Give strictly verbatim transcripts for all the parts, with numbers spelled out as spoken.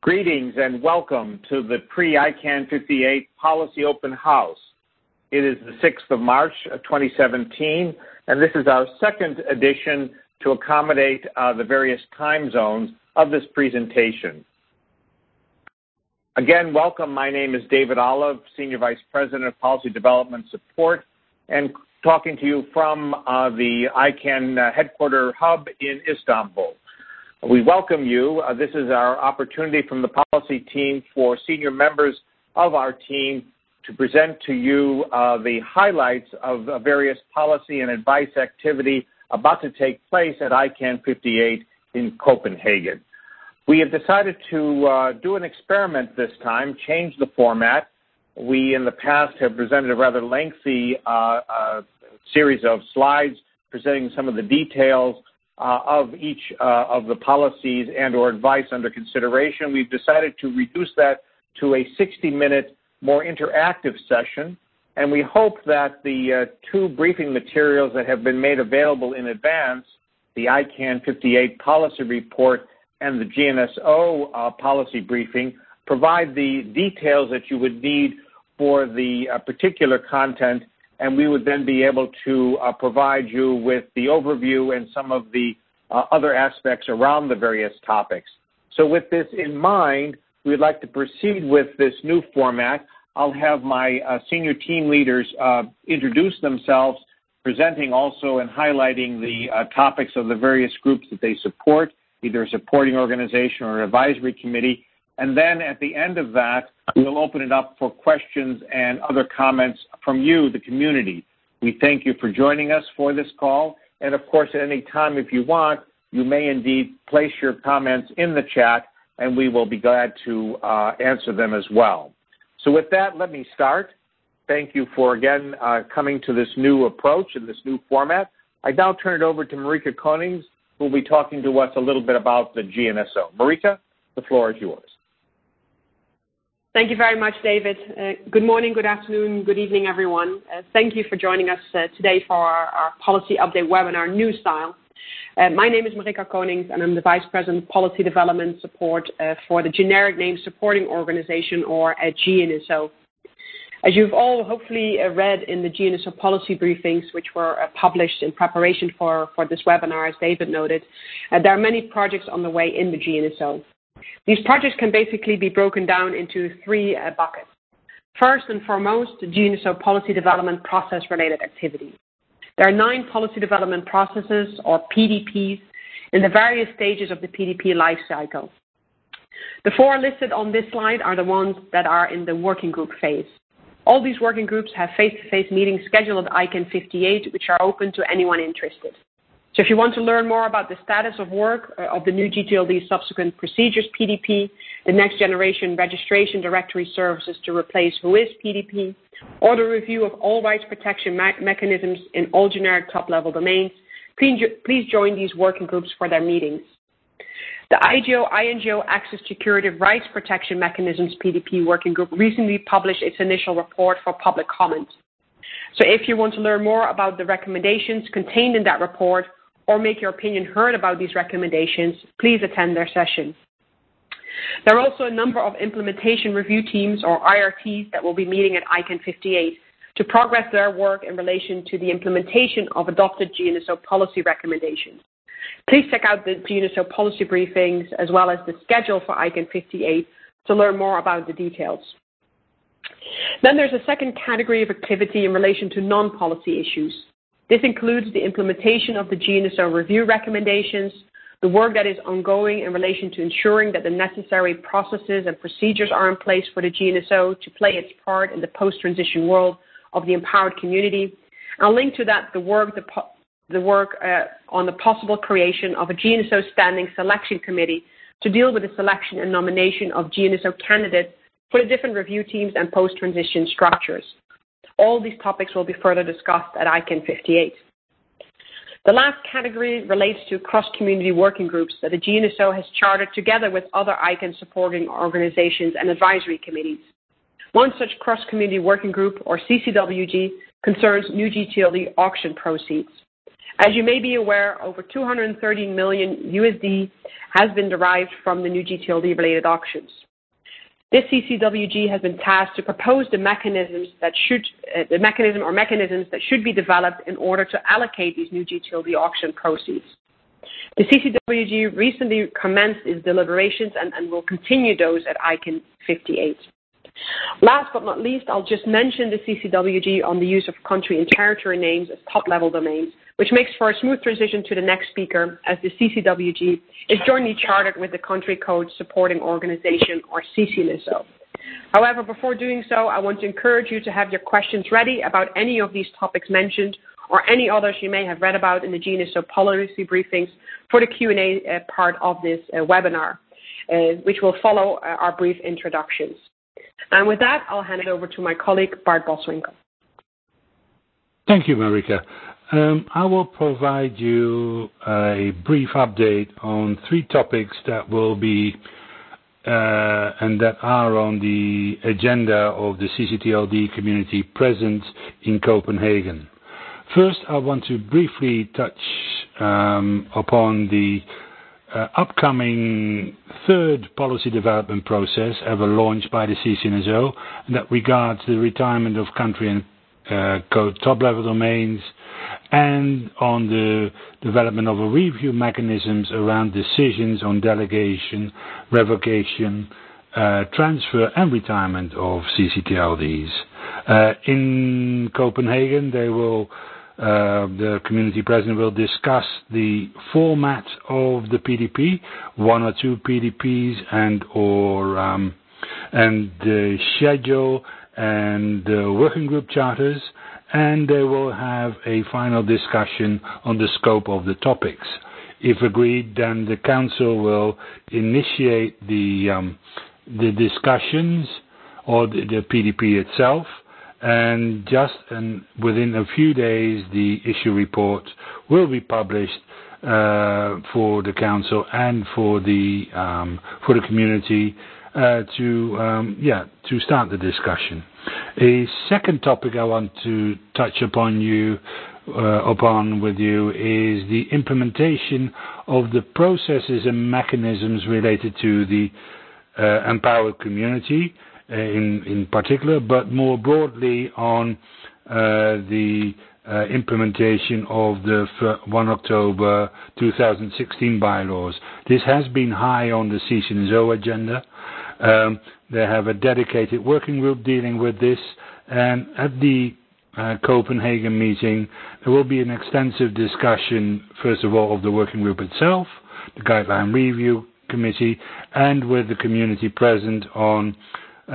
Greetings and welcome to the pre-I C A N fifty-eight Policy Open House. It is the sixth of March, twenty seventeen, and this is our second edition to accommodate uh, the various time zones of this presentation. Again, welcome. My name is David Olive, Senior Vice President of Policy Development Support, and talking to you from uh, the I C A N uh, headquarter hub in Istanbul. We welcome you. Uh, this is our opportunity from the policy team for senior members of our team to present to you uh, the highlights of uh, various policy and advice activity about to take place at I C A N fifty-eight in Copenhagen. We have decided to uh, do an experiment this time, change the format. We in the past have presented a rather lengthy uh, uh, series of slides presenting some of the details Uh, of each uh, of the policies and or advice under consideration. We've decided to reduce that to a sixty minute, more interactive session, and we hope that the uh, two briefing materials that have been made available in advance, the I C A N fifty-eight policy report and the G N S O uh, policy briefing, provide the details that you would need for the uh, particular content, and we would then be able to uh, provide you with the overview and some of the uh, other aspects around the various topics. So with this in mind, we'd like to proceed with this new format. I'll have my uh, senior team leaders uh, introduce themselves, presenting also and highlighting the uh, topics of the various groups that they support, either a supporting organization or an advisory committee. And then at the end of that, we'll open it up for questions and other comments from you, the community. We thank you for joining us for this call. And of course, at any time, if you want, you may indeed place your comments in the chat, and we will be glad to uh, answer them as well. So with that, let me start. Thank you for, again, uh, coming to this new approach and this new format. I now turn it over to Marika Konings, who will be talking to us a little bit about the G N S O. Marika, the floor is yours. Thank you very much, David. Uh, good morning, good afternoon, good evening, everyone. Uh, thank you for joining us uh, today for our, our Policy Update webinar, New Style. Uh, my name is Marika Konings, and I'm the Vice President of Policy Development Support uh, for the Generic Name Supporting Organization, or uh, G N S O. As you've all hopefully uh, read in the G N S O policy briefings, which were uh, published in preparation for, for this webinar, as David noted, uh, there are many projects on the way in the G N S O. These projects can basically be broken down into three uh, buckets. First and foremost, the G N S O policy development process-related activities. There are nine policy development processes, or P D Ps, in the various stages of the P D P life cycle. The four listed on this slide are the ones that are in the working group phase. All these working groups have face-to-face meetings scheduled at I C A N fifty-eight, which are open to anyone interested. So if you want to learn more about the status of work uh, of the new G T L D subsequent procedures P D P, the next generation registration directory services to replace W I S P D P, or the review of all rights protection me- mechanisms in all generic top-level domains, please, please join these working groups for their meetings. The I G O I N G O Access to Curative Rights Protection Mechanisms P D P working group recently published its initial report for public comment. So if you want to learn more about the recommendations contained in that report, or make your opinion heard about these recommendations, please attend their session. There are also a number of implementation review teams, or I R Ts, that will be meeting at I C A N fifty-eight to progress their work in relation to the implementation of adopted G N S O policy recommendations. Please check out the G N S O policy briefings as well as the schedule for I C A N fifty-eight to learn more about the details. Then there's a second category of activity in relation to non-policy issues. This includes the implementation of the G N S O review recommendations, the work that is ongoing in relation to ensuring that the necessary processes and procedures are in place for the G N S O to play its part in the post-transition world of the empowered community. I'll link to that the work, the, the work uh, on the possible creation of a G N S O standing selection committee to deal with the selection and nomination of G N S O candidates for the different review teams and post-transition structures. All these topics will be further discussed at I C A N fifty-eight. The last category relates to cross-community working groups that the G N S O has chartered together with other I C A N supporting organizations and advisory committees. One such cross-community working group, or C C W G, concerns new G T L D auction proceeds. As you may be aware, over two hundred thirty million U S D has been derived from the new G T L D-related auctions. This C C W G has been tasked to propose the mechanisms that should, uh, the mechanism or mechanisms that should be developed in order to allocate these new G T L D auction proceeds. The C C W G recently commenced its deliberations and, and will continue those at I C A N fifty-eight. Last but not least, I'll just mention the C C W G on the use of country and territory names as top-level domains, which makes for a smooth transition to the next speaker, as the C C W G is jointly chartered with the Country Code Supporting Organization, or C C N S O. However, before doing so, I want to encourage you to have your questions ready about any of these topics mentioned or any others you may have read about in the G N S O policy briefings for the Q and A uh, part of this uh, webinar, uh, which will follow uh, our brief introductions. And with that, I'll hand it over to my colleague, Bart Boswinkel. Thank you, Marika. Um, I will provide you a brief update on three topics that will be uh, and that are on the agenda of the C C T L D community present in Copenhagen. First, I want to briefly touch um, upon the uh, upcoming third policy development process ever launched by the C C N S O, and that regards the retirement of country and uh, code top-level domains, and on the development of a review mechanisms around decisions on delegation, revocation, uh, transfer and retirement of C C T L Ds. Uh, in Copenhagen, they will Uh, the community president will discuss the format of the P D P, one or two P D Ps, and or um, and the schedule and the working group charters, and they will have a final discussion on the scope of the topics. If agreed, then the council will initiate the um, the discussions or the, the P D P itself. And just and within a few days, the issue report will be published uh, for the council and for the um, for the community uh, to um, yeah to start the discussion. A second topic I want to touch upon you uh, upon with you is the implementation of the processes and mechanisms related to the uh, empowered community. In, in particular, but more broadly on uh, the uh, implementation of the first October two thousand sixteen bylaws. This has been high on the C C N S O agenda. Um, they have a dedicated working group dealing with this, and at the uh, Copenhagen meeting, there will be an extensive discussion, first of all, of the working group itself, the Guideline Review Committee, and with the community present on Uh,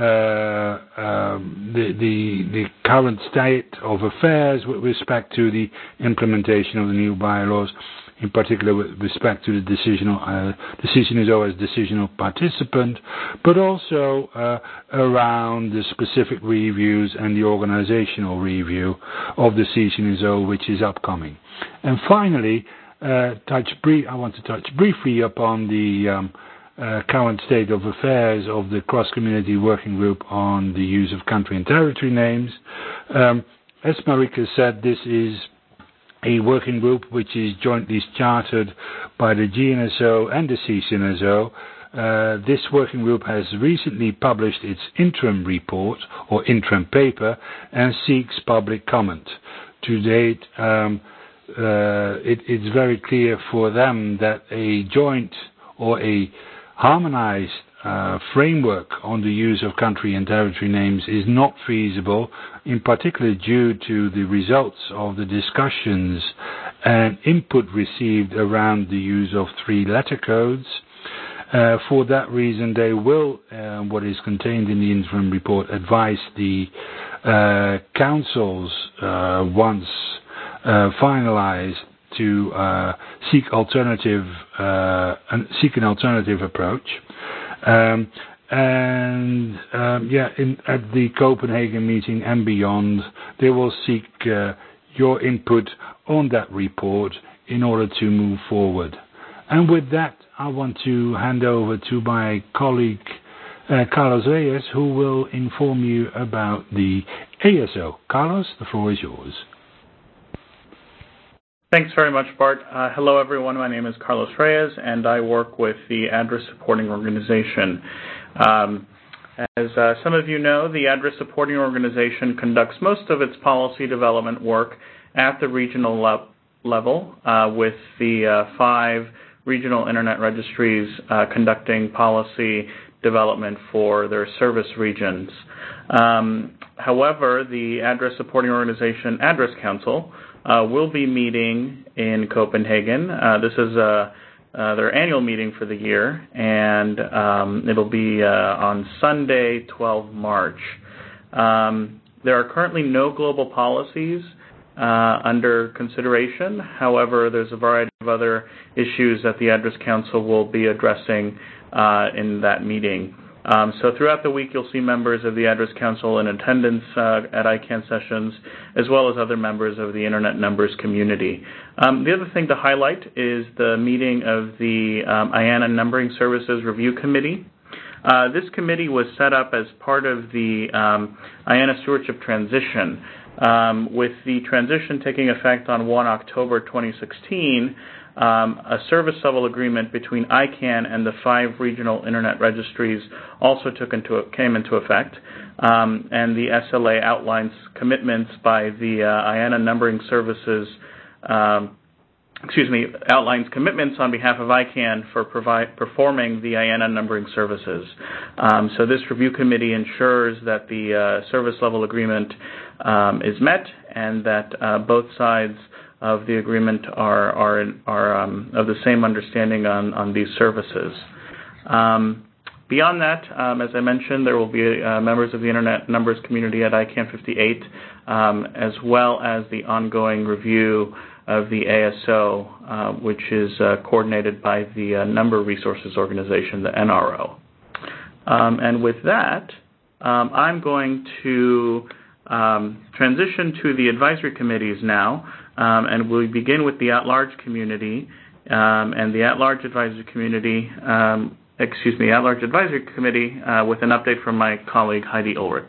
um, the, the, the current state of affairs with respect to the implementation of the new bylaws, in particular with respect to the decisional, uh, the C C N S O as decisional participant, but also uh, around the specific reviews and the organizational review of the C C N S O, which is upcoming. And finally, uh, touch brief, I want to touch briefly upon the um, Uh, current state of affairs of the cross-community working group on the use of country and territory names. Um, as Marika said, this is a working group which is jointly chartered by the G N S O and the C C N S O. Uh, this working group has recently published its interim report or interim paper and seeks public comment. To date, um, uh, it, it's very clear for them that a joint or a harmonized uh, framework on the use of country and territory names is not feasible, in particular due to the results of the discussions and input received around the use of three letter codes. Uh, for that reason, they will, uh, what is contained in the interim report, advise the uh, councils uh, once uh, finalized to uh, seek alternative, uh, seek an alternative approach, um, and um, yeah, in, at the Copenhagen meeting and beyond, they will seek uh, your input on that report in order to move forward. And with that, I want to hand over to my colleague uh, Carlos Reyes, who will inform you about the A S O. Carlos, the floor is yours. Thanks very much, Bart. Uh, hello, everyone. My name is Carlos Reyes, and I work with the Address Supporting Organization. Um, as uh, some of you know, the Address Supporting Organization conducts most of its policy development work at the regional le- level uh, with the uh, five regional Internet registries uh, conducting policy development for their service regions. Um, however, the Address Supporting Organization Address Council Uh, will be meeting in Copenhagen. Uh, this is uh, uh, their annual meeting for the year, and um, it'll be uh, on Sunday, the twelfth of March. Um, there are currently no global policies uh, under consideration. However, there's a variety of other issues that the Address Council will be addressing uh, in that meeting. Um, so throughout the week, you'll see members of the Address Council in attendance uh, at I CANN sessions, as well as other members of the Internet Numbers community. Um, the other thing to highlight is the meeting of the um, I A N A Numbering Services Review Committee. Uh, this committee was set up as part of the um, I A N A Stewardship Transition. Um, with the transition taking effect on the first of October twenty sixteen, Um, a service level agreement between I CANN and the five regional Internet registries also took into came into effect, um, and the S L A outlines commitments by the uh, I A N A Numbering Services, um, excuse me, outlines commitments on behalf of I CANN for provide, performing the I A N A numbering services. Um, so this review committee ensures that the uh, service level agreement um, is met and that uh, both sides of the agreement are are, are um, of the same understanding on, on these services. Um, beyond that, um, as I mentioned, there will be uh, members of the Internet Numbers community at I CANN fifty-eight, um, as well as the ongoing review of the A S O, uh, which is uh, coordinated by the uh, Number Resources Organization, the N R O. Um, and with that, um, I'm going to um, transition to the advisory committees now. Um, and we begin with the at-large community, um, and the at-large advisory community, um, excuse me, at-large advisory committee, uh, with an update from my colleague Heidi Ulrich.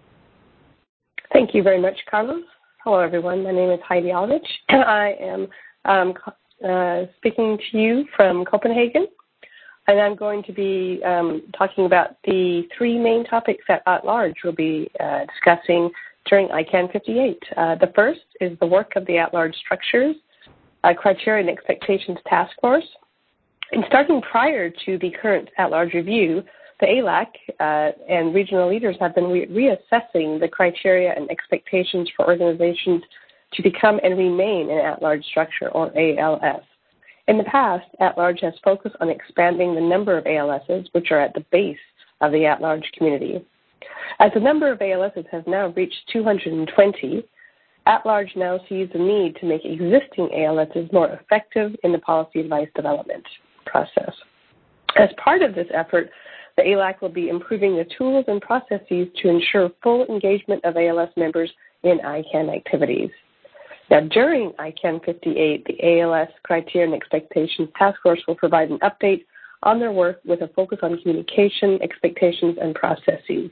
Thank you very much, Carlos. Hello, everyone. My name is Heidi Ulrich. I am um, uh, speaking to you from Copenhagen, and I'm going to be um, talking about the three main topics that at-large will be uh, discussing during I CANN fifty-eight. Uh, the first is the work of the at-large structures, uh, criteria and expectations task force. And starting prior to the current at-large review, the A L A C uh, and regional leaders have been re- reassessing the criteria and expectations for organizations to become and remain an at-large structure, or A L S. In the past, at-large has focused on expanding the number of A L Ss, which are at the base of the at-large community. As the number of A L Ss has now reached two hundred twenty, at-large now sees the need to make existing A L Ss more effective in the policy advice development process. As part of this effort, the A L A C will be improving the tools and processes to ensure full engagement of A L S members in I CANN activities. Now, during I CANN fifty-eight, the A L S Criteria and Expectations Task Force will provide an update on their work with a focus on communication, expectations, and processes.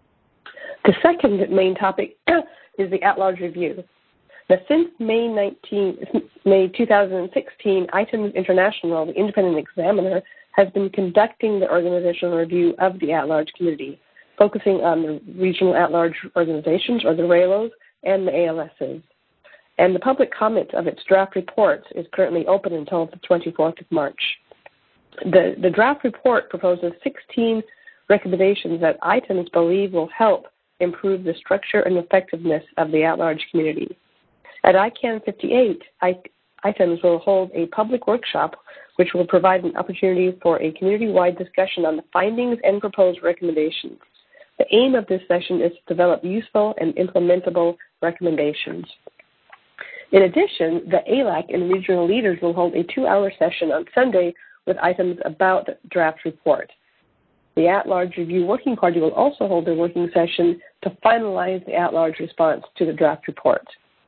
The second main topic is the at-large review. Now, since May nineteenth, May two thousand sixteen, Items International, the independent examiner, has been conducting the organizational review of the at-large community, focusing on the regional at-large organizations, or the R A L Os, and the A L Ss. And the public comment of its draft reports is currently open until the twenty-fourth of March. The, the draft report proposes sixteen recommendations that Items believe will help improve the structure and effectiveness of the at-large community. At I CANN fifty-eight, Items will hold a public workshop which will provide an opportunity for a community-wide discussion on the findings and proposed recommendations. The aim of this session is to develop useful and implementable recommendations. In addition, the A L A C and regional leaders will hold a two-hour session on Sunday with Items about the draft report. The at-large review working party will also hold a working session to finalize the at-large response to the draft report.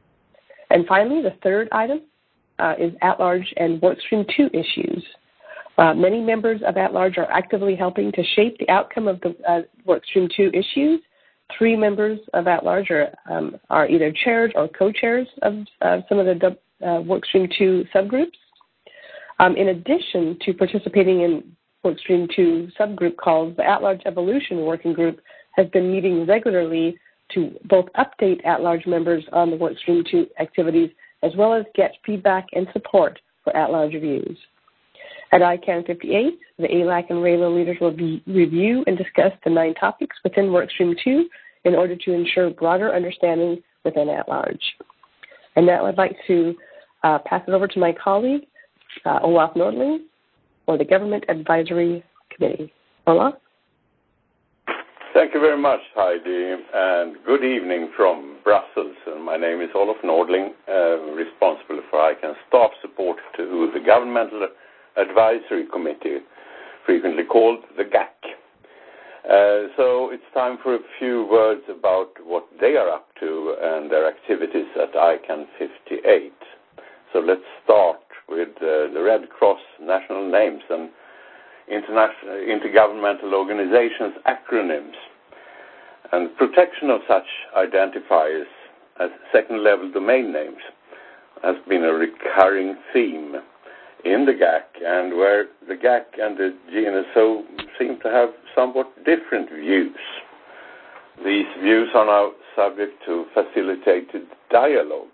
And finally, the third item uh, is at-large and Workstream two issues. Uh, many members of at-large are actively helping to shape the outcome of the uh, Workstream two issues. Three members of at-large are, um, are either chairs or co-chairs of uh, some of the uh, Workstream two subgroups. Um, in addition to participating in Workstream two subgroup calls, the At-Large Evolution Working Group has been meeting regularly to both update at-large members on the Workstream two activities as well as get feedback and support for at-large reviews. At I CAN fifty-eight, the A L A C and RAILO leaders will be review and discuss the nine topics within Workstream two in order to ensure broader understanding within at-large. And now I'd like to uh, pass it over to my colleague, uh, Olaf Nordling, for the Government Advisory Committee. Olaf? Thank you very much, Heidi, and good evening from Brussels. And my name is Olaf Nordling, uh, responsible for I CAN staff support to the Governmental Advisory Committee, frequently called the G A C. Uh, so it's time for a few words about what they are up to and their activities at I CAN fifty-eight. So let's start with uh, the Red Cross national names and international intergovernmental organizations acronyms. And protection of such identifiers as second-level domain names has been a recurring theme in the G A C, and where the G A C and the G N S O seem to have somewhat different views. These views are now subject to facilitated dialogue,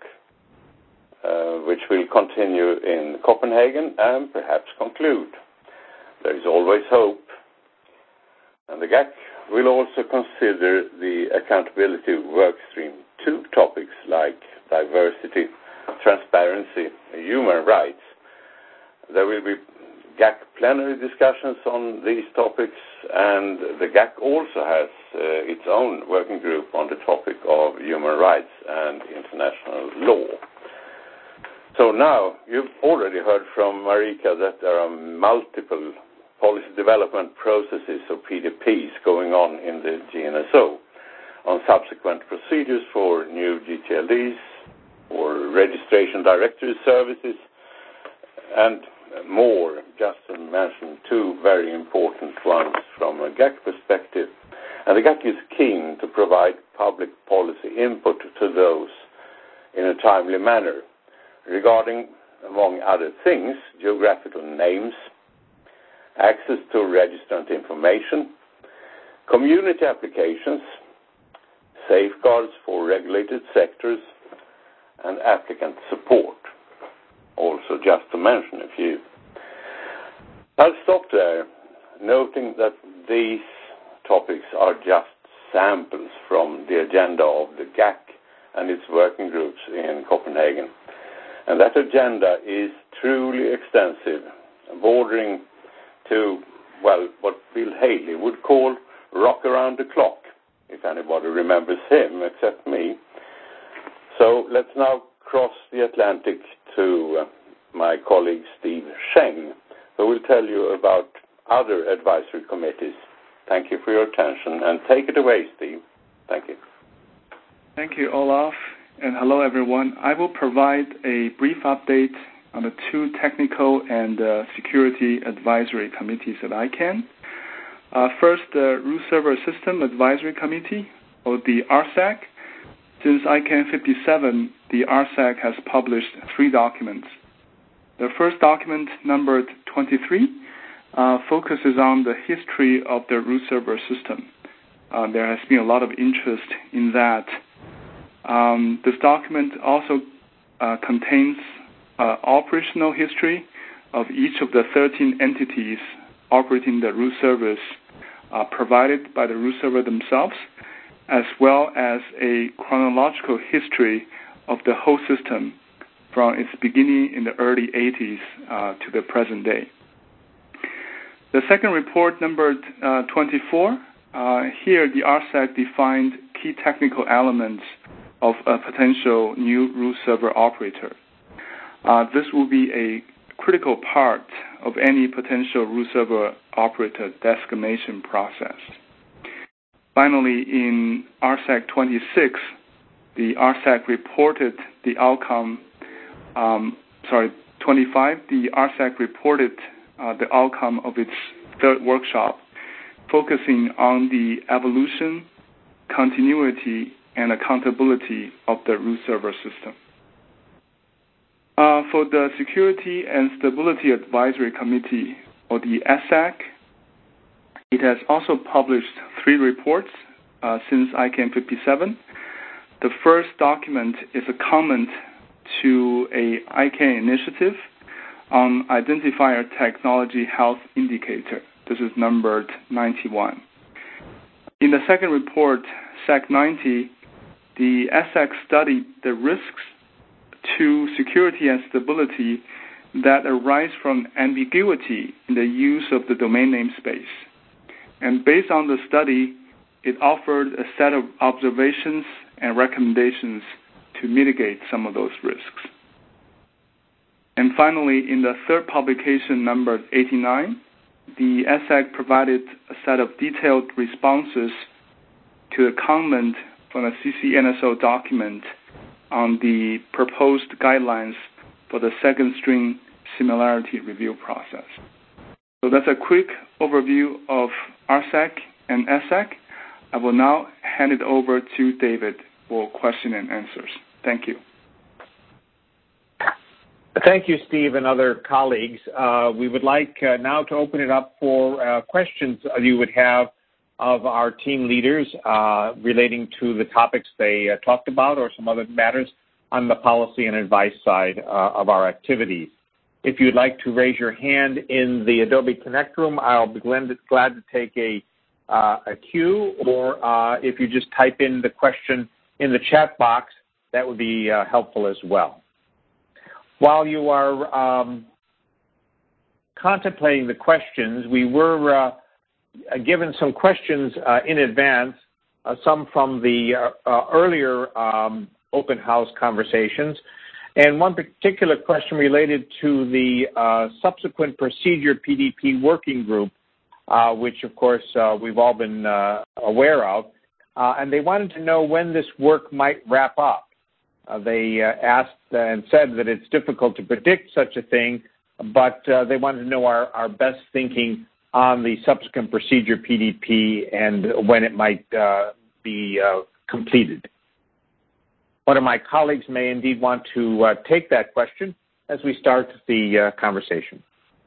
uh, which will continue in Copenhagen and perhaps conclude. There is always hope. And the G A C will also consider the accountability workstream two topics like diversity, transparency, and human rights. There will be G A C plenary discussions on these topics, and the G A C also has uh, its own working group on the topic of human rights and international law. So now, you've already heard from Marika that there are multiple policy development processes, or P D Ps, going on in the G N S O on subsequent procedures for new G T L Ds, or registration directory services, and more, just to mention two very important ones from a G A C perspective. And the G A C is keen to provide public policy input to those in a timely manner regarding, among other things, geographical names, access to registrant information, community applications, safeguards for regulated sectors, and applicant support. Also, just to mention a few. I'll stop there, noting that these topics are just samples from the agenda of the G A C and its working groups in Copenhagen. And that agenda is truly extensive, bordering to, well, what Bill Haley would call rock around the clock, if anybody remembers him except me. So let's now cross the Atlantic to uh, my colleague Steve Sheng, who will tell you about other advisory committees. Thank you for your attention, and take it away, Steve. Thank you. Thank you, Olaf, and hello, everyone. I will provide a brief update on the two technical and uh, security advisory committees at I CAN. Uh, first, the Root Server System Advisory Committee, or the R S A C. Since I CAN fifty-seven, the R S A C has published three documents. The first document, numbered twenty-three, uh, focuses on the history of the root server system. Uh, there has been a lot of interest in that. Um, this document also uh, contains uh, operational history of each of the thirteen entities operating the root servers uh, provided by the root server themselves, as well as a chronological history of the whole system from its beginning in the early eighties uh, to the present day. The second report, numbered uh, twenty-four, uh, here the R S A C defined key technical elements of a potential new root server operator. Uh, this will be a critical part of any potential root server operator designation process. Finally, in R S A C twenty-six, the R S A C reported the outcome, um, sorry, twenty-five, the R S A C reported uh, the outcome of its third workshop, focusing on the evolution, continuity, and accountability of the root server system. Uh, for the Security and Stability Advisory Committee, or the S A C, it has also published three reports uh, since I CAN fifty-seven. The first document is a comment to a I CAN initiative on Identifier Technology Health Indicator. This is numbered ninety-one. In the second report, S A C ninety, the S A C studied the risks to security and stability that arise from ambiguity in the use of the domain namespace. And based on the study, it offered a set of observations and recommendations to mitigate some of those risks. And finally, in the third publication, numbered eighty-nine, the S A C provided a set of detailed responses to a comment from a C C N S O document on the proposed guidelines for the second string similarity review process. So that's a quick overview of R S A C and S A C. I will now hand it over to David for question and answers. Thank you. Thank you, Steve and other colleagues. Uh, we would like uh, now to open it up for uh, questions you would have of our team leaders uh, relating to the topics they uh, talked about or some other matters on the policy and advice side uh, of our activities. If you'd like to raise your hand in the Adobe Connect room, I'll be glad to take a, uh, a cue, or uh, if you just type in the question in the chat box, that would be uh, helpful as well. While you are um, contemplating the questions, we were uh, given some questions uh, in advance, uh, some from the uh, uh, earlier um, open house conversations, and one particular question related to the uh, subsequent procedure P D P working group, uh, which of course uh, we've all been uh, aware of, uh, and they wanted to know when this work might wrap up. Uh, they uh, asked and said that it's difficult to predict such a thing, but uh, they wanted to know our, our best thinking on the subsequent procedure P D P and when it might uh, be uh, completed. One of my colleagues may indeed want to uh, take that question as we start the uh, conversation.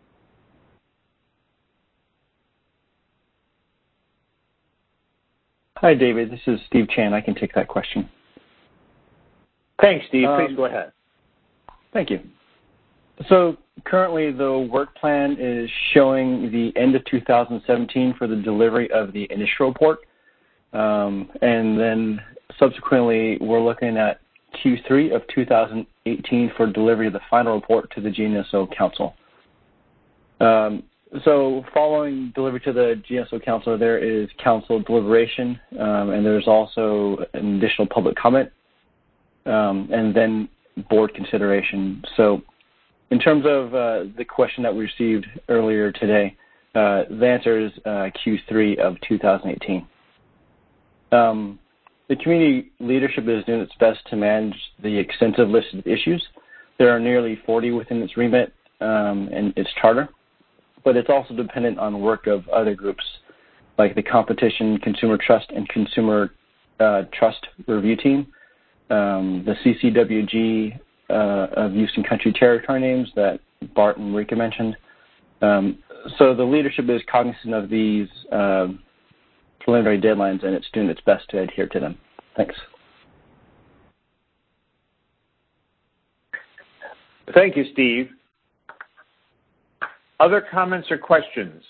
Hi, David. This is Steve Chan. I can take that question. Thanks, Steve. Um, Please go ahead. Thank you. So currently the work plan is showing the end of two thousand seventeen for the delivery of the initial report. Um, and then subsequently we're looking at Q three of two thousand eighteen for delivery of the final report to the G N S O Council. Um, so following delivery to the G N S O Council, there is council deliberation, um, and there's also an additional public comment, um, and then board consideration. So in terms of uh, the question that we received earlier today, uh, the answer is uh, Q three of two thousand eighteen. Um, the community leadership is doing its best to manage the extensive list of issues. There are nearly forty within its remit um, and its charter, but it's also dependent on work of other groups like the Competition, Consumer Trust, and Consumer uh, Trust Review Team, um, the C C W G uh, of Use and Country Territory Names that Bart and Rika mentioned. Um, so the leadership is cognizant of these uh, preliminary deadlines, and it's doing its best to adhere to them. Thanks. Thank you, Steve. Other comments or questions?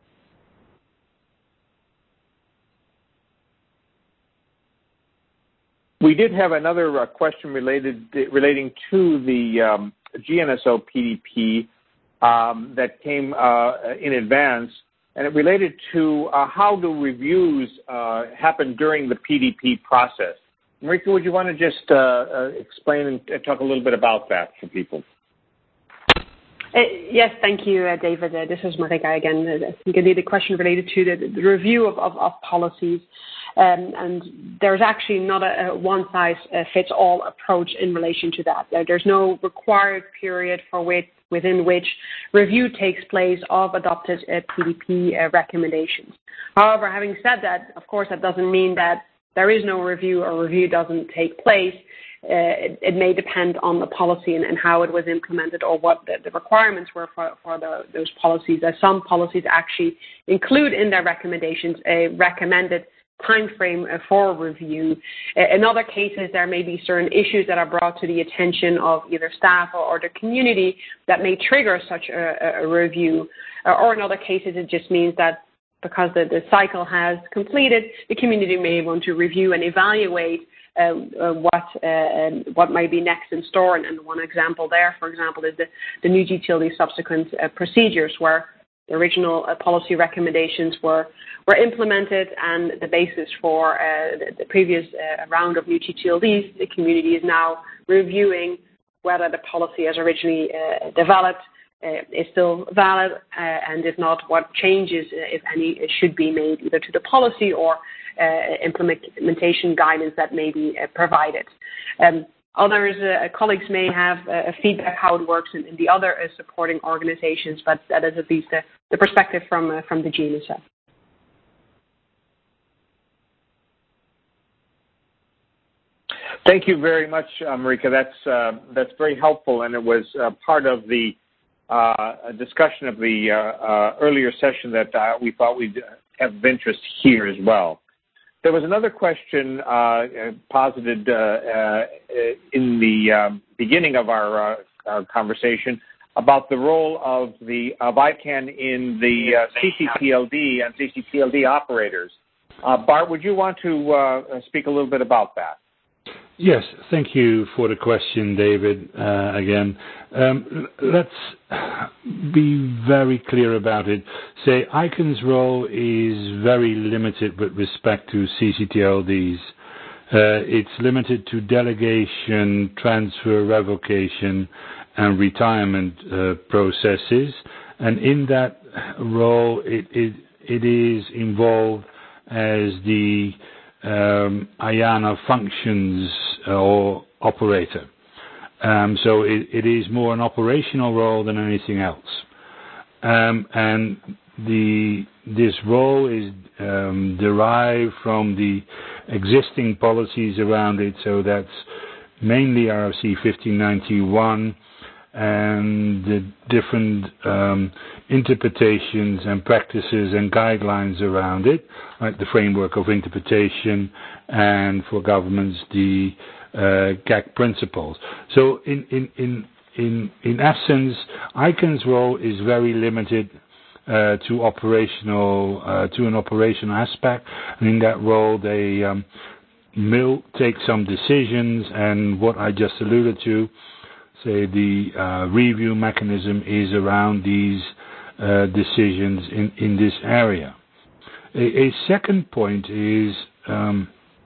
We did have another uh, question related relating to the um, G N S O P D P um, that came uh, in advance, and it related to uh, how do reviews uh, happen during the P D P process. Marika, would you want to just uh, uh, explain and talk a little bit about that for people? Uh, yes, thank you, uh, David. Uh, this is Marika again. Uh, I think indeed the question related to the, the review of, of, of policies. Um, and there's actually not a, a one-size-fits-all approach in relation to that. Uh, there's no required period for which, within which review takes place of adopted uh, P D P uh, recommendations. However, having said that, of course, that doesn't mean that there is no review or review doesn't take place. uh, it, it may depend on the policy and, and how it was implemented or what the, the requirements were for, for the, those policies, as some policies actually include in their recommendations a recommended time frame for review. In other cases, there may be certain issues that are brought to the attention of either staff or, or the community that may trigger such a, a review. Or in other cases, it just means that because the, the cycle has completed, the community may want to review and evaluate uh, uh, what uh, what might be next in store. And, and one example there, for example, is the, the new utility subsequent uh, procedures, where the original uh, policy recommendations were were implemented, and the basis for uh, the, the previous uh, round of new G T L Ds, the community is now reviewing whether the policy as originally uh, developed uh, is still valid, uh, and if not, what changes, uh, if any, should be made either to the policy or uh, implementation guidance that may be uh, provided. Um, Others, uh, colleagues may have uh, feedback how it works in, in the other uh, supporting organizations, but that is at least the, the perspective from uh, from the G N S S. Thank you very much, uh, Marika. That's uh, that's very helpful, and it was uh, part of the uh, discussion of the uh, uh, earlier session that uh, we thought we'd have of interest here as well. There was another question uh, posited uh, uh, in the um, beginning of our, uh, our conversation about the role of the of I CAN in the uh, C C T L D and C C T L D operators. Uh, Bart, would you want to uh, speak a little bit about that? Yes, thank you for the question, David, uh, again. Um, let's be very clear about it. Say, I CAN's role is very limited with respect to C C T L Ds. Uh, it's limited to delegation, transfer, revocation, and retirement uh, processes. And in that role, it, it, it is involved as the um, IANA functions or operator. Um, so it, it is more an operational role than anything else. Um, and the this role is um, derived from the existing policies around it. So that's mainly R F C fifteen ninety-one and the different um, interpretations and practices and guidelines around it, like the framework of interpretation, and for governments the uh, G A C principles. So in in in in in essence, I CAN's role is very limited uh, to operational uh, to an operational aspect, and in that role they um, will take some decisions, and what I just alluded to, say the uh, review mechanism is around these uh, decisions in, in this area. A, a second point is, um,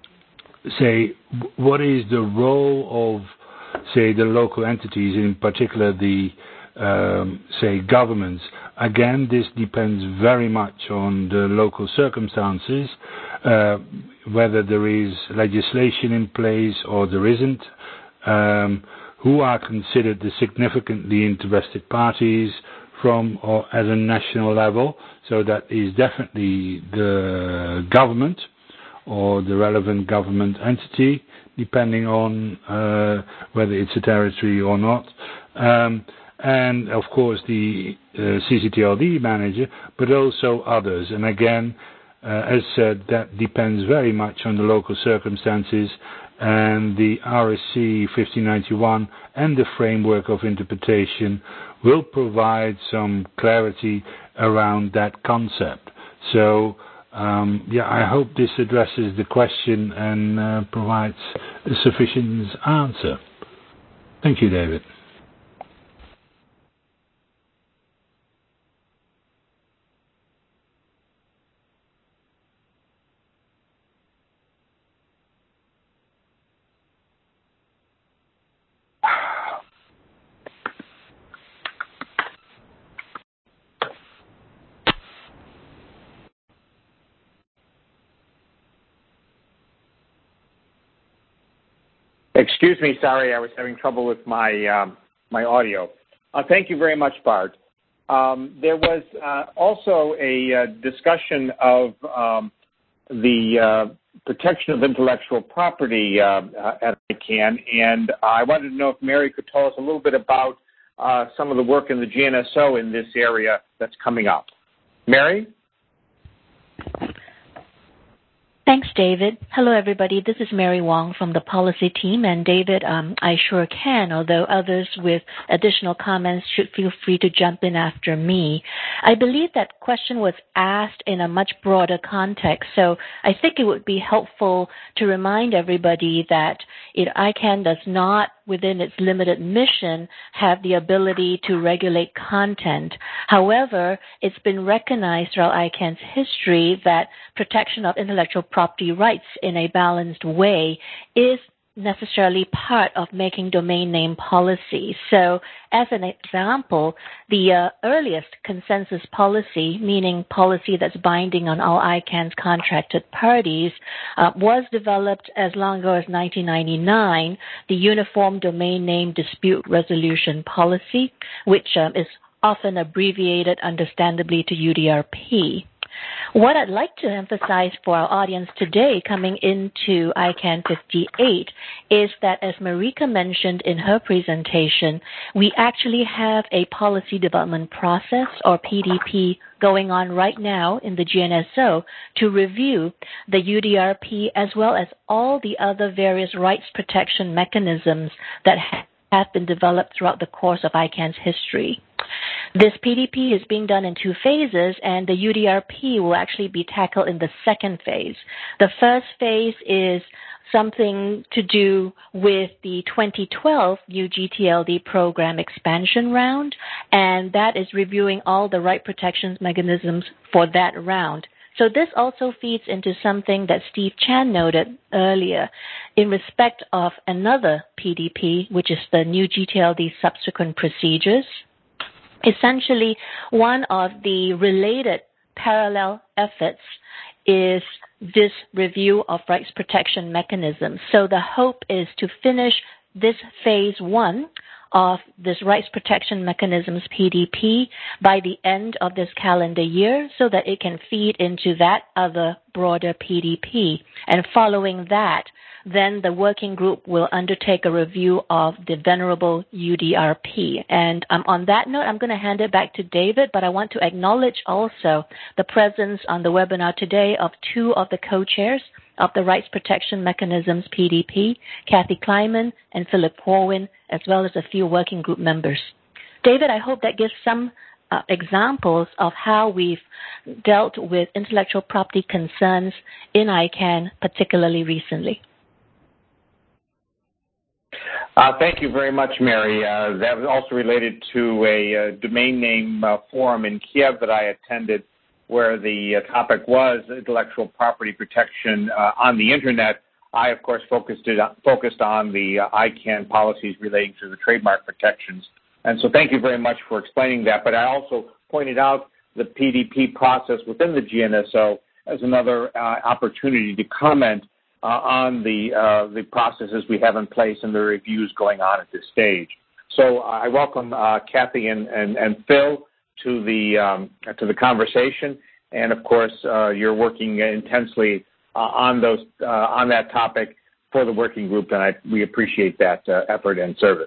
say, what is the role of, say, the local entities, in particular the, um, say, governments. Again, this depends very much on the local circumstances, uh, whether there is legislation in place or there isn't. Um, who are considered the significantly interested parties from or at a national level. So that is definitely the government or the relevant government entity, depending on uh, whether it's a territory or not. Um, and, of course, the uh, C C T L D manager, but also others. And again, uh, as said, that depends very much on the local circumstances, and the R S C fifteen ninety-one and the framework of interpretation will provide some clarity around that concept. So, um, yeah, I hope this addresses the question and uh, provides a sufficient answer. Thank you, David. Excuse me, sorry, I was having trouble with my um, my audio. Uh, thank you very much, Bart. Um, there was uh, also a uh, discussion of um, the uh, protection of intellectual property uh, at ICANN, and I wanted to know if Mary could tell us a little bit about uh, some of the work in the G N S O in this area that's coming up. Mary? Thanks, David. Hello, everybody. This is Mary Wong from the policy team. And David, um, I sure can, although others with additional comments should feel free to jump in after me. I believe that question was asked in a much broader context, so I think it would be helpful to remind everybody that it, ICANN does not, within its limited mission, have the ability to regulate content. However, it's been recognized throughout ICANN's history that protection of intellectual property rights in a balanced way is necessarily part of making domain name policy. So as an example, the uh, earliest consensus policy, meaning policy that's binding on all ICANN's contracted parties, uh, was developed as long ago as nineteen ninety-nine, the Uniform Domain Name Dispute Resolution Policy, which um, is often abbreviated understandably to U D R P. What I'd like to emphasize for our audience today coming into ICANN fifty-eight is that, as Marika mentioned in her presentation, we actually have a policy development process, or P D P, going on right now in the G N S O to review the U D R P as well as all the other various rights protection mechanisms that have been developed throughout the course of ICANN's history. This P D P is being done in two phases, and the U D R P will actually be tackled in the second phase. The first phase is something to do with the twenty twelve U G T L D program expansion round, and that is reviewing all the right protections mechanisms for that round. So this also feeds into something that Steve Chan noted earlier in respect of another P D P, which is the new G T L D subsequent procedures. Essentially, one of the related parallel efforts is this review of rights protection mechanisms. So the hope is to finish this phase one of this rights protection mechanisms P D P by the end of this calendar year so that it can feed into that other broader P D P. And following that, then the working group will undertake a review of the venerable U D R P. And um, on that note, I'm going to hand it back to David, but I want to acknowledge also the presence on the webinar today of two of the co-chairs of the Rights Protection Mechanisms P D P, Kathy Kleiman and Philip Corwin, as well as a few working group members. David, I hope that gives some uh, examples of how we've dealt with intellectual property concerns in ICANN, particularly recently. Uh, thank you very much, Mary. Uh, that was also related to a uh, domain name uh, forum in Kiev that I attended, where the uh, topic was intellectual property protection uh, on the Internet. I, of course, focused, it, focused on the uh, ICANN policies relating to the trademark protections. And so thank you very much for explaining that. But I also pointed out the P D P process within the G N S O as another uh, opportunity to comment uh, on the, uh, the processes we have in place and the reviews going on at this stage. So uh, I welcome uh, Kathy and, and, and Phil to the um, to the conversation, and of course uh, you're working intensely uh, on those uh, on that topic for the working group, and I, we appreciate that uh, effort and service.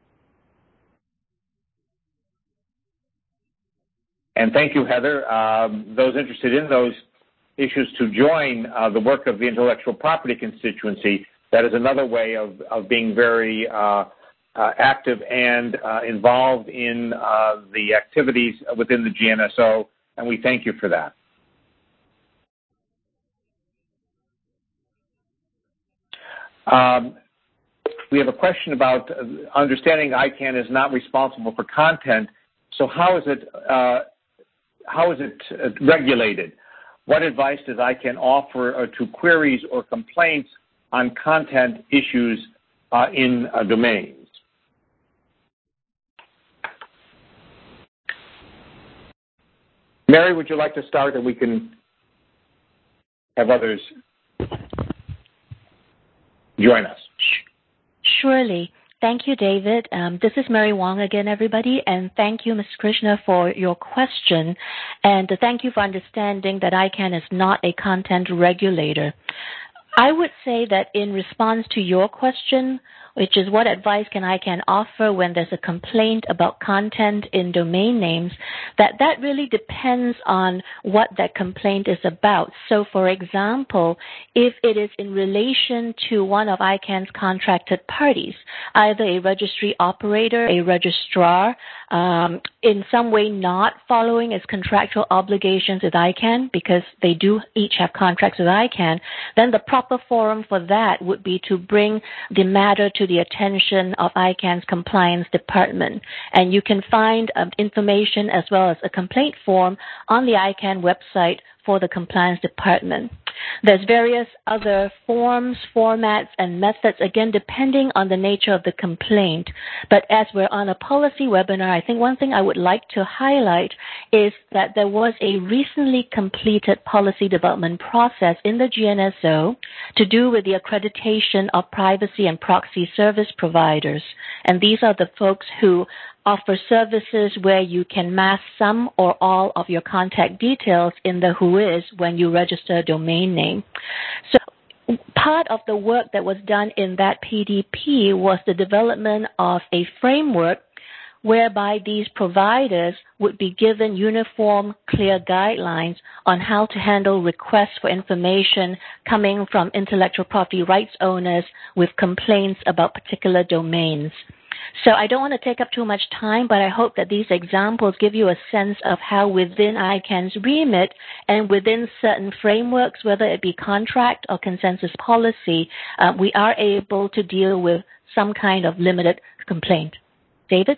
And thank you, Heather. Um, those interested in those issues to join uh, the work of the intellectual property constituency. That is another way of of being very uh, Uh, active and uh, involved in uh, the activities within the G N S O, and we thank you for that. Um, we have a question about uh, understanding ICANN is not responsible for content. So how is it uh, how is it uh, regulated? What advice does ICANN offer uh, to queries or complaints on content issues uh, in uh, domains? Mary, would you like to start, and we can have others join us? Surely. Thank you, David. Um, this is Mary Wong again, everybody, and thank you, Miz Krishna, for your question, and thank you for understanding that ICANN is not a content regulator. I would say that in response to your question, which is what advice can I can offer when there's a complaint about content in domain names, that that really depends on what that complaint is about. So, for example, if it is in relation to one of I CANN's contracted parties, either a registry operator, a registrar, um, in some way not following its contractual obligations with I CANN, because they do each have contracts with I CANN, then the proper forum for that would be to bring the matter to the attention of I CANN's compliance department. And you can find um, information as well as a complaint form on the I CANN website for the compliance department. There's various other forms, formats, and methods, again, depending on the nature of the complaint. But as we're on a policy webinar, I think one thing I would like to highlight is that there was a recently completed policy development process in the G N S O to do with the accreditation of privacy and proxy service providers. And these are the folks who offer services where you can mask some or all of your contact details in the WHOIS when you register a domain name. So part of the work that was done in that P D P was the development of a framework whereby these providers would be given uniform, clear guidelines on how to handle requests for information coming from intellectual property rights owners with complaints about particular domains. So I don't want to take up too much time, but I hope that these examples give you a sense of how within I CANN's remit and within certain frameworks, whether it be contract or consensus policy, uh, we are able to deal with some kind of limited complaint. David?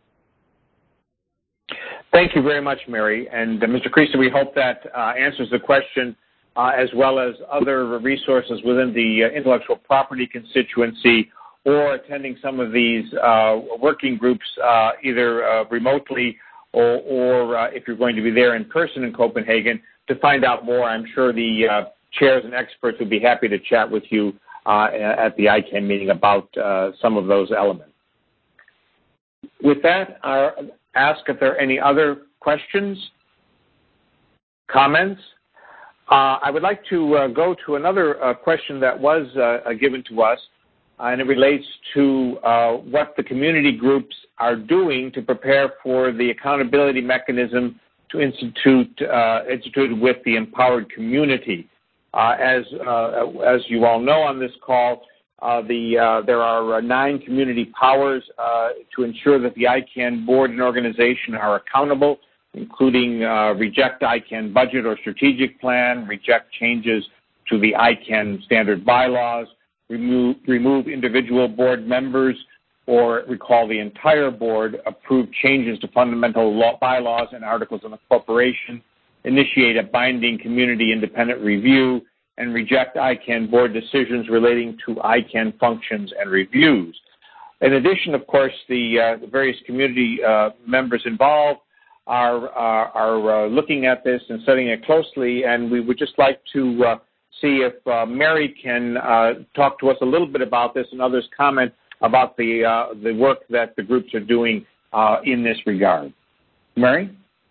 Thank you very much, Mary. And uh, Mister Creasy, we hope that uh, answers the question uh, as well as other resources within the uh, intellectual property constituency or attending some of these uh, working groups uh, either uh, remotely or, or uh, if you're going to be there in person in Copenhagen to find out more. I'm sure the uh, chairs and experts would be happy to chat with you uh, at the I CANN meeting about uh, some of those elements. With that, I'll ask if there are any other questions, comments. Uh, I would like to uh, go to another uh, question that was uh, given to us. Uh, and it relates to uh, what the community groups are doing to prepare for the accountability mechanism to institute uh, instituted with the empowered community. Uh, as uh, as you all know on this call, uh, the uh, there are uh, nine community powers uh, to ensure that the I CANN board and organization are accountable, including uh, reject I CANN budget or strategic plan, reject changes to the I CANN standard bylaws, Remove, remove individual board members or recall the entire board, approve changes to fundamental law, bylaws and articles of incorporation, initiate a binding community independent review, and reject I CANN board decisions relating to I CANN functions and reviews. In addition, of course, the, uh, the various community uh, members involved are, uh, are uh, looking at this and studying it closely, and we would just like to uh, see if uh, Mary can uh, talk to us a little bit about this and others comment about the uh, the work that the groups are doing uh, in this regard. Mary?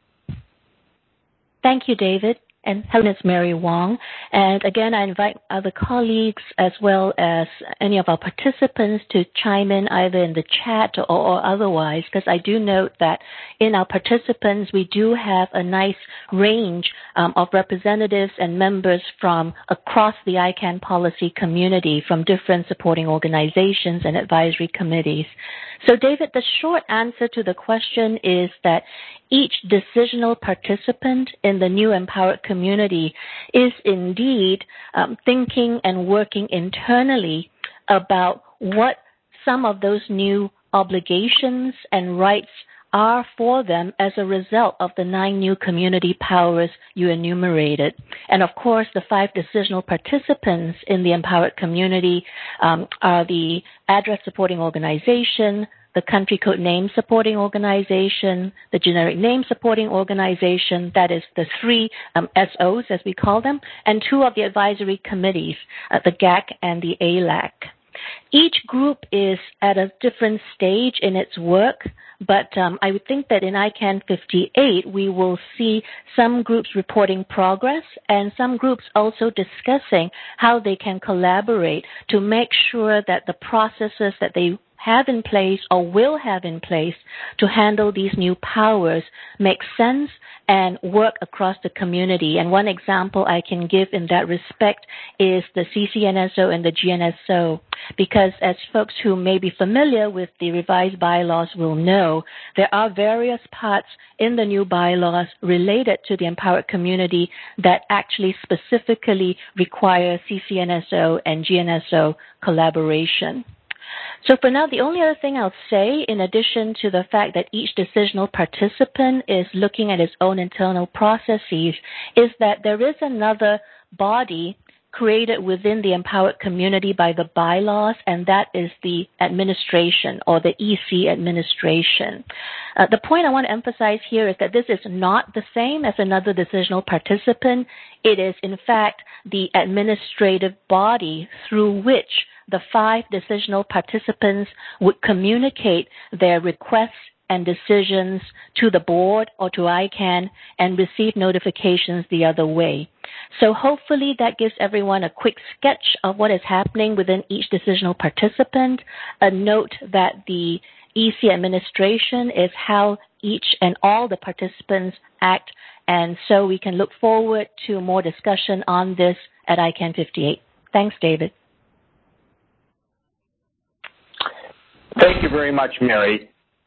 Thank you, David. And hello, it's Mary Wong. And again, I invite other colleagues as well as any of our participants to chime in either in the chat or, or otherwise, because I do note that in our participants, we do have a nice range um, of representatives and members from across the I CANN policy community, from different supporting organizations and advisory committees. So, David, the short answer to the question is that each decisional participant in the new empowered community is indeed um, thinking and working internally about what some of those new obligations and rights are for them as a result of the nine new community powers you enumerated. And of course, the five decisional participants in the empowered community um, are the address supporting organization, the country code name supporting organization, the generic name supporting organization, that is the three um, S Os as we call them, and two of the advisory committees, uh, the G A C and the A L A C. Each group is at a different stage in its work, but um, I would think that in I CAN fifty-eight, we will see some groups reporting progress and some groups also discussing how they can collaborate to make sure that the processes that they have in place or will have in place to handle these new powers make sense and work across the community. And one example I can give in that respect is the C C N S O and the G N S O, because as folks who may be familiar with the revised bylaws will know, there are various parts in the new bylaws related to the empowered community that actually specifically require C C N S O and G N S O collaboration. So for now, the only other thing I'll say, in addition to the fact that each decisional participant is looking at its own internal processes, is that there is another body created within the empowered community by the bylaws, and that is the administration or the E C administration. Uh, the point I want to emphasize here is that this is not the same as another decisional participant. It is, in fact, the administrative body through which the five decisional participants would communicate their requests and decisions to the board or to I CAN and receive notifications the other way. So hopefully that gives everyone a quick sketch of what is happening within each decisional participant. A note that the E C administration is how each and all the participants act, and so we can look forward to more discussion on this at I CAN fifty-eight. Thanks, David. Thank you very much, Mary.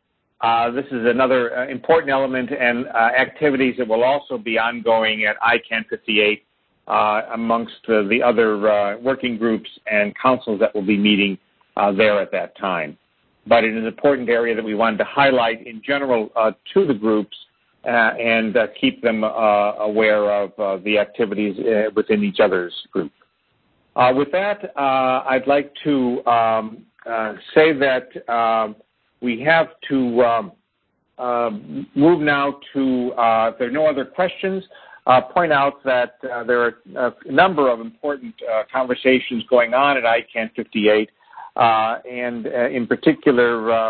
Uh, this is another uh, important element and uh, activities that will also be ongoing at I CAN fifty-eight uh, amongst uh, the other uh, working groups and councils that will be meeting uh, there at that time. But it is an important area that we wanted to highlight in general uh, to the groups uh, and uh, keep them uh, aware of uh, the activities uh, within each other's group. Uh, with that, uh, I'd like to um, uh, say that uh, we have to um, uh, move now to, uh, if there are no other questions, uh, point out that uh, there are a number of important uh, conversations going on at I CAN fifty-eight, uh, and uh, in particular, uh,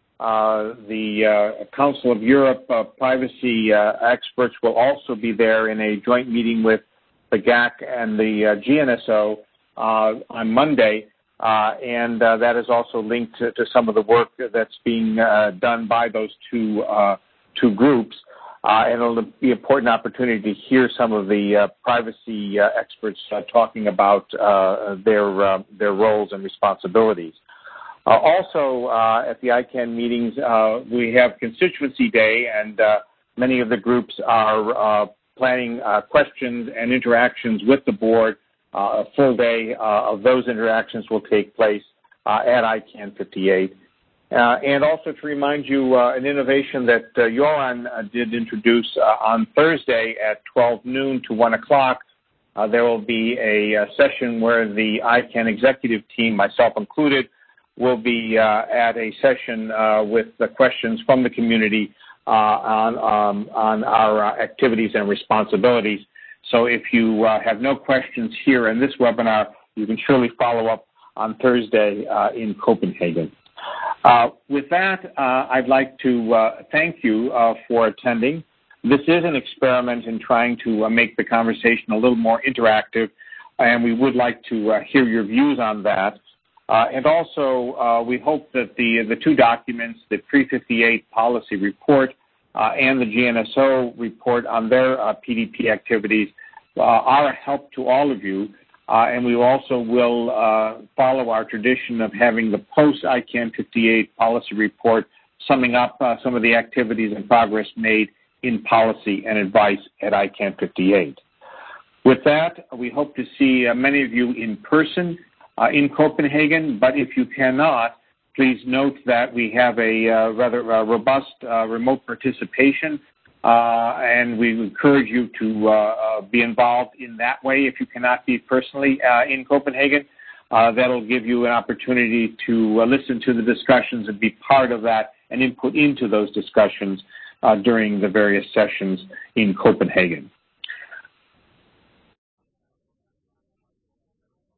uh, the uh, Council of Europe uh, privacy uh, experts will also be there in a joint meeting with the G A C and the uh, G N S O uh, on Monday. Uh, and uh, that is also linked to, to some of the work that's being uh, done by those two uh, two groups. Uh, and it'll be an important opportunity to hear some of the uh, privacy uh, experts uh, talking about uh, their uh, their roles and responsibilities. Uh, also, uh, at the I CAN meetings, uh, we have Constituency Day, and uh, many of the groups are uh, planning uh, questions and interactions with the board. Uh, a full day uh, of those interactions will take place uh, at I CAN fifty-eight. Uh, and also to remind you, uh, an innovation that uh, Joran uh, did introduce uh, on Thursday at twelve noon to one o'clock. Uh, there will be a, a session where the I CAN executive team, myself included, will be uh, at a session uh, with the questions from the community uh, on, um, on our uh, activities and responsibilities. So if you uh, have no questions here in this webinar, you can surely follow up on Thursday uh, in Copenhagen. Uh, with that, uh, I'd like to uh, thank you uh, for attending. This is an experiment in trying to uh, make the conversation a little more interactive, and we would like to uh, hear your views on that. Uh, and also, uh, we hope that the, the two documents, the pre fifty-eight policy report Uh, and the G N S O report on their uh, P D P activities uh, are a help to all of you. Uh, and we also will uh, follow our tradition of having the post-I CAN fifty-eight policy report summing up uh, some of the activities and progress made in policy and advice at I CAN fifty-eight. With that, we hope to see uh, many of you in person uh, in Copenhagen, but if you cannot, please note that we have a uh, rather uh, robust uh, remote participation, uh, and we encourage you to uh, uh, be involved in that way if you cannot be personally uh, in Copenhagen. Uh, that'll give you an opportunity to uh, listen to the discussions and be part of that and input into those discussions uh, during the various sessions in Copenhagen.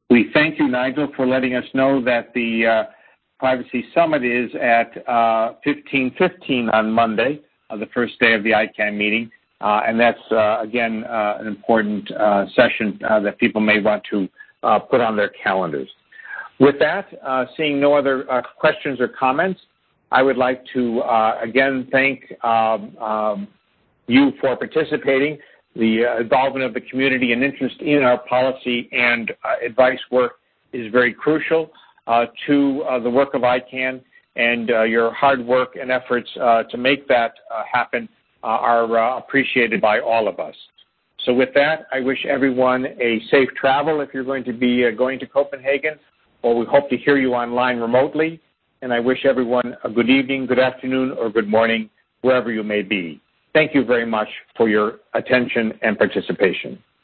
We thank you, Nigel, for letting us know that the uh, Privacy Summit is at uh, fifteen fifteen on Monday, uh, the first day of the I CANN meeting. Uh, and that's, uh, again, uh, an important uh, session uh, that people may want to uh, put on their calendars. With that, uh, seeing no other uh, questions or comments, I would like to, uh, again, thank um, um, you for participating. The uh, involvement of the community and interest in our policy and uh, advice work is very crucial uh, to uh, the work of I CANN, and uh, your hard work and efforts uh, to make that uh, happen uh, are uh, appreciated by all of us. So with that, I wish everyone a safe travel if you're going to be uh, going to Copenhagen, or we hope to hear you online remotely. And I wish everyone a good evening, good afternoon, or good morning, wherever you may be. Thank you very much for your attention and participation.